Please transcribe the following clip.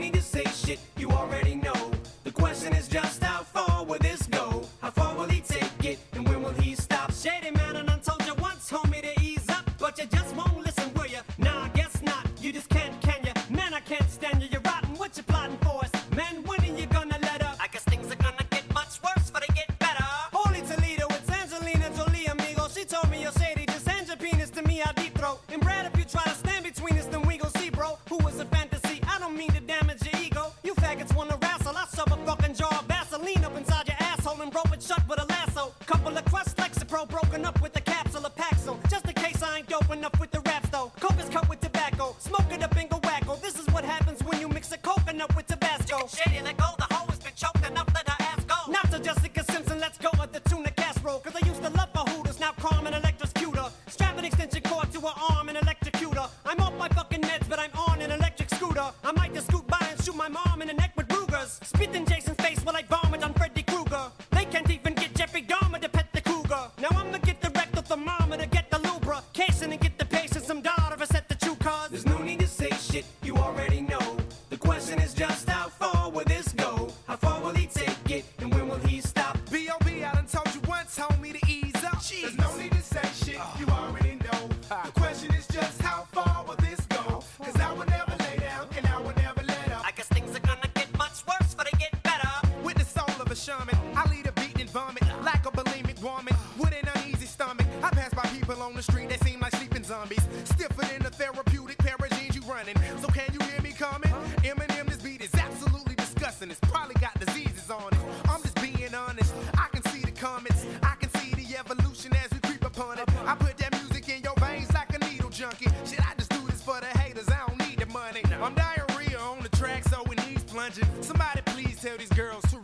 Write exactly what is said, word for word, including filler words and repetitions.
need to say shit, you already know. The question is just how far will this go? How far will he take it, and when will he stop? Shady man, and I told you once, homie, to ease up, but you just won't listen, will ya? Nah, I guess not, you just can't, can ya? Man, I can't stand you, you're rotten, what you plotting for us? Man, when are you gonna let up? I guess things are gonna get much worse, but they get better. Holy Toledo, it's Angelina Jolie, amigo. She told me, yo, Shady, just hand your penis to me, I'll deep throat. And Brad, if you try to stand between us, then we gon' see, bro. Who was a fantasy? I don't mean to damage your ego. You faggots wanna wrestle, I shove a fucking jar of Vaseline up inside your asshole and rope it shut with a lasso. Couple of crushed Lexapro broken up with a capsule of Paxil. Just in case I ain't dope enough with the raps though. Coke is cut with tobacco, smoke it up and go wacko. This is what happens when you mix a coconut with Tabasco. Shady, let go, the hoe has been choked enough, let her ass go. Not to Jessica Simpson, let's go with the tuna casserole. Cause I used to love her hooters, now Carmen electrocutor. Strap an extension cord to her arm and electrocute her. I'm off my fucking meds, but I'm on an electric scooter. I might just scoot by and shoot my mom in the neck with Rugers. Spit in Jason's face while I vomit on Freddy Krueger. They can't even get Jeffrey Dahmer to pet the cougar. Now I'ma get the rectal thermometer, get the lubrication, and get the patient some daughter to set the true cause. There's no need to say shit, you already know. The question is just how far will this go? How far will he take it, and when will he stop? B O B, I done told you once, homie, to ease up. Jeez. There's no need to say shit, you already know. The question is just how far will this go? Cause I will never lay down, and I will never let up. I guess things are gonna get much worse, but they get better. With the soul of a shaman, I lead a beat and vomit like a bulimic woman with an uneasy stomach. I pass by people on the street that seem like sleeping zombies, stiffer than the therapeutic pair of jeans you running. So can you hear me coming? Eminem, this beat is absolutely disgusting. It's probably got diseases on it. I'm just being honest. I can see the comments. I can see the evolution as we creep upon it. I put that music in your veins like a needle junkie. Shit, I just do this for the haters. I don't need the money. I'm diarrhea on the track, so it needs plunging. Somebody please tell these girls to